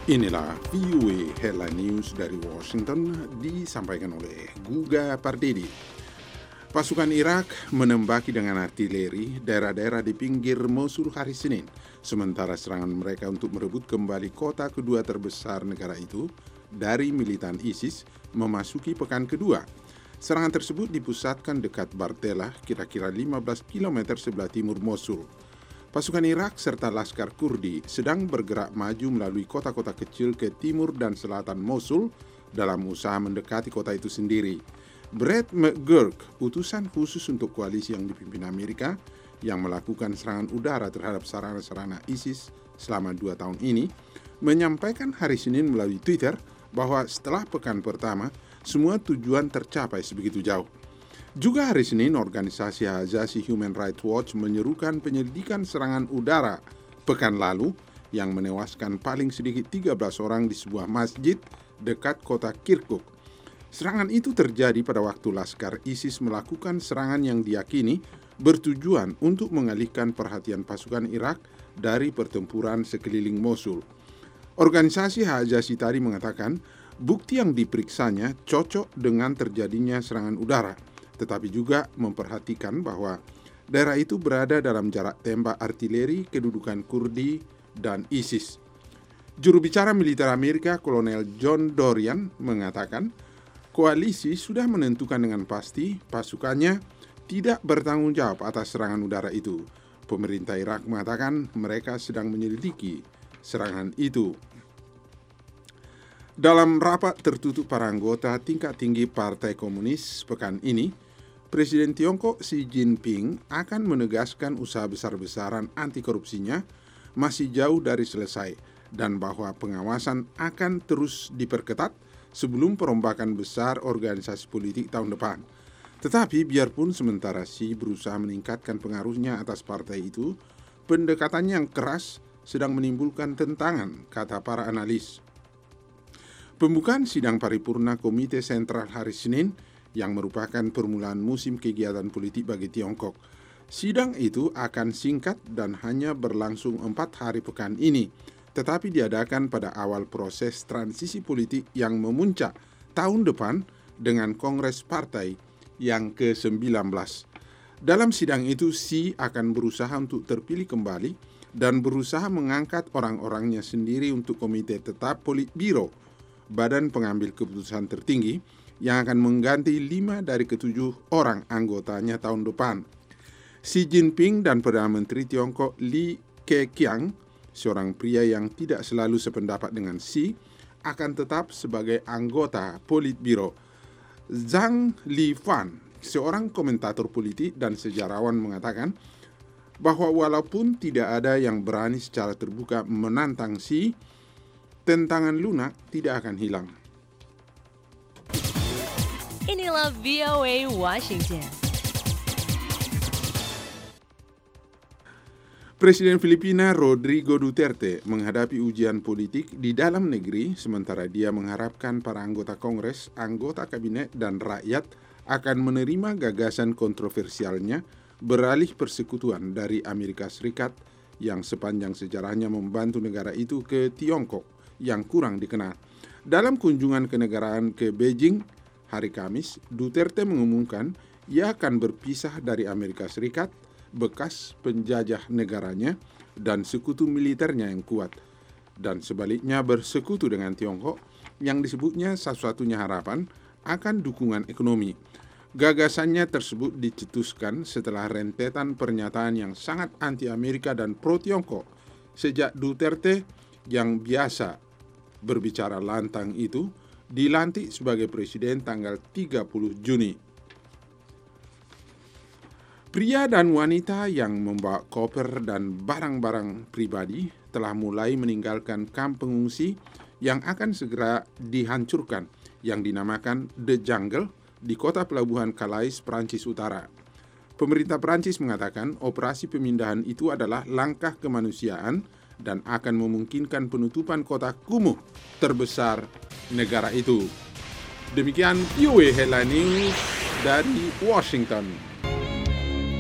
Inilah VOA Headline News dari Washington disampaikan oleh Guga Pardedi. Pasukan Irak menembaki dengan artileri daerah-daerah di pinggir Mosul hari Senin, sementara serangan mereka untuk merebut kembali kota kedua terbesar negara itu dari militan ISIS memasuki pekan kedua. Serangan tersebut dipusatkan dekat Bartella, kira-kira 15 km sebelah timur Mosul. Pasukan Irak serta Laskar Kurdi sedang bergerak maju melalui kota-kota kecil ke timur dan selatan Mosul dalam usaha mendekati kota itu sendiri. Brett McGurk, utusan khusus untuk koalisi yang dipimpin Amerika yang melakukan serangan udara terhadap sarana-sarana ISIS selama 2 tahun ini, menyampaikan hari Senin melalui Twitter bahwa setelah pekan pertama, semua tujuan tercapai sebegitu jauh. Juga hari Senin, organisasi hak asasi Human Rights Watch menyerukan penyelidikan serangan udara pekan lalu yang menewaskan paling sedikit 13 orang di sebuah masjid dekat kota Kirkuk. Serangan itu terjadi pada waktu Laskar ISIS melakukan serangan yang diyakini bertujuan untuk mengalihkan perhatian pasukan Irak dari pertempuran sekeliling Mosul. Organisasi hak asasi tadi mengatakan bukti yang diperiksanya cocok dengan terjadinya serangan udara, tetapi juga memperhatikan bahwa daerah itu berada dalam jarak tembak artileri kedudukan Kurdi dan ISIS. Juru bicara militer Amerika, Kolonel John Dorian, mengatakan koalisi sudah menentukan dengan pasti pasukannya tidak bertanggung jawab atas serangan udara itu. Pemerintah Irak mengatakan mereka sedang menyelidiki serangan itu. Dalam rapat tertutup para anggota tingkat tinggi Partai Komunis pekan ini, Presiden Tiongkok Xi Jinping akan menegaskan usaha besar-besaran anti korupsinya masih jauh dari selesai dan bahwa pengawasan akan terus diperketat sebelum perombakan besar organisasi politik tahun depan. Tetapi biarpun sementara Xi berusaha meningkatkan pengaruhnya atas partai itu, pendekatannya yang keras sedang menimbulkan tentangan, kata para analis. Pembukaan sidang paripurna Komite Sentral hari Senin yang merupakan permulaan musim kegiatan politik bagi Tiongkok. Sidang itu akan singkat dan hanya berlangsung 4 hari pekan ini, tetapi diadakan pada awal proses transisi politik yang memuncak tahun depan dengan Kongres Partai yang ke-19. Dalam sidang itu, Xi akan berusaha untuk terpilih kembali dan berusaha mengangkat orang-orangnya sendiri untuk Komite Tetap Politbiro, badan pengambil keputusan tertinggi, yang akan mengganti 5 dari ke-7 orang anggotanya tahun depan. Xi Jinping dan Perdana Menteri Tiongkok Li Keqiang, seorang pria yang tidak selalu sependapat dengan Xi, akan tetap sebagai anggota Politbiro. Zhang Lifan, seorang komentator politik dan sejarawan, mengatakan bahwa walaupun tidak ada yang berani secara terbuka menantang Xi, tentangan lunak tidak akan hilang. Inilah VOA Washington. Presiden Filipina Rodrigo Duterte menghadapi ujian politik di dalam negeri sementara dia mengharapkan para anggota Kongres, anggota kabinet, dan rakyat akan menerima gagasan kontroversialnya beralih persekutuan dari Amerika Serikat yang sepanjang sejarahnya membantu negara itu ke Tiongkok yang kurang dikenal. Dalam kunjungan kenegaraan ke Beijing hari Kamis, Duterte mengumumkan ia akan berpisah dari Amerika Serikat, bekas penjajah negaranya, dan sekutu militernya yang kuat, dan sebaliknya bersekutu dengan Tiongkok yang disebutnya satu-satunya harapan akan dukungan ekonomi. Gagasannya tersebut dicetuskan setelah rentetan pernyataan yang sangat anti-Amerika dan pro-Tiongkok sejak Duterte yang biasa berbicara lantang itu dilantik sebagai presiden tanggal 30 Juni. Pria dan wanita yang membawa koper dan barang-barang pribadi telah mulai meninggalkan kamp pengungsi yang akan segera dihancurkan yang dinamakan The Jungle di kota pelabuhan Calais, Prancis Utara. Pemerintah Prancis mengatakan operasi pemindahan itu adalah langkah kemanusiaan dan akan memungkinkan penutupan kota kumuh terbesar negara itu. Demikian VOA Headline News dari Washington.